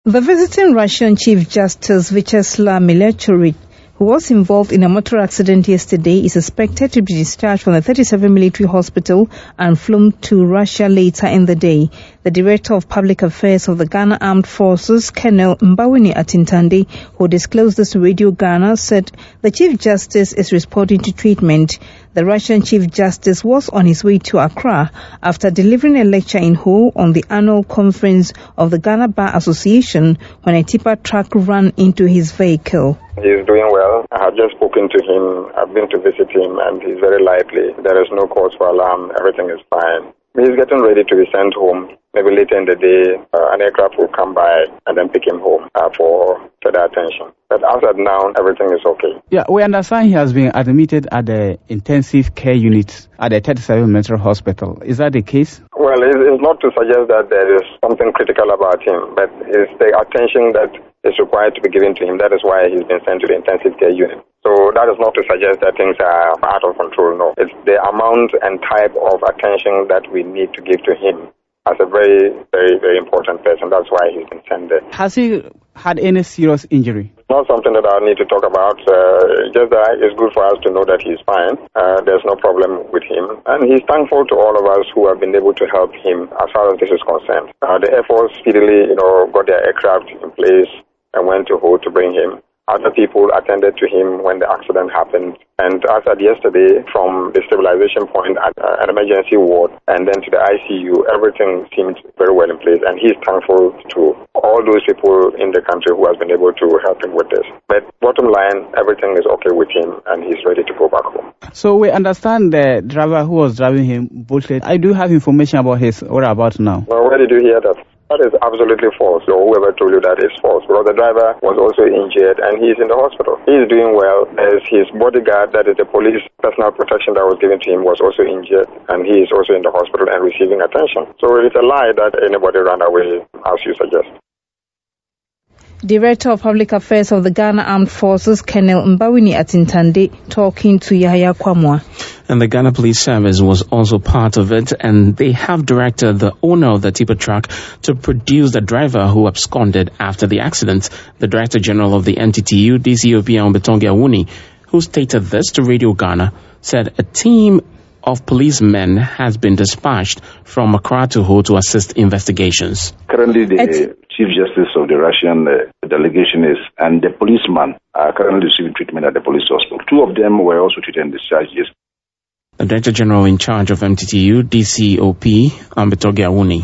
The visiting Russian Chief Justice Vyacheslav Mileshchuk, who was involved in a motor accident yesterday, is expected to be discharged from the 37 military hospital and flown to Russia later in the day. The Director of Public Affairs of the Ghana Armed Forces, Colonel Mbawini Atintande, who disclosed this to Radio Ghana, said the Chief Justice is responding to treatment. The Russian Chief Justice was on his way to Accra after delivering a lecture in Ho on the annual conference of the Ghana Bar Association when a tipper truck ran into his vehicle. He's doing well. I have just spoken to him. I've been to visit him and he's very lively. There is no cause for alarm. Everything is fine. He's getting ready to be sent home. Maybe later in the day, an aircraft will come by and then pick him home for further attention. But as of now, everything is okay. Yeah, we understand he has been admitted at the intensive care unit at the 37 Mental Hospital. Is that the case? Well, it's not to suggest that there is something critical about him, but it's the attention that is required to be given to him. That is why he's been sent to the intensive care unit. So that is not to suggest that things are out of control, no. It's the amount and type of attention that we need to give to him as a very, very, very important person. That's why he's been sent there. Has he had any serious injury? Not something that I need to talk about. Just that it's good for us to know that he's fine. There's no problem with him. And he's thankful to all of us who have been able to help him as far as this is concerned. The Air Force speedily, got their aircraft in place and went to Ho to bring him. Other people attended to him when the accident happened. And as at yesterday, from the stabilization point at an emergency ward and then to the ICU, everything seemed very well in place. And he's thankful to all those people in the country who have been able to help him with this. But bottom line, everything is okay with him and he's ready to go back home. So we understand the driver who was driving him bullshit. I do have information about his whereabouts now. Well, where did you hear that? That is absolutely false. So whoever told you that is false. Because the driver was also injured and he's in the hospital. He's doing well. As his bodyguard, that is the police personal protection that was given to him, was also injured. And he is also in the hospital and receiving attention. So it's a lie that anybody ran away, as you suggest. Director of Public Affairs of the Ghana Armed Forces, Colonel Mbawini Atintande, talking to Yahya Kwamwa. And the Ghana Police Service was also part of it, and they have directed the owner of the tipper truck to produce the driver who absconded after the accident. The Director General of the NTTU, DCOP Ombetonge Awuni, who stated this to Radio Ghana, said a team of policemen has been dispatched from Accra to Ho to assist investigations. Currently, the Chief Justice of the Russian delegation and the policeman are currently receiving treatment at the police hospital. Two of them were also treated and discharged yesterday. The Director General in charge of MTTU, DCOP Ombetonge Awuni.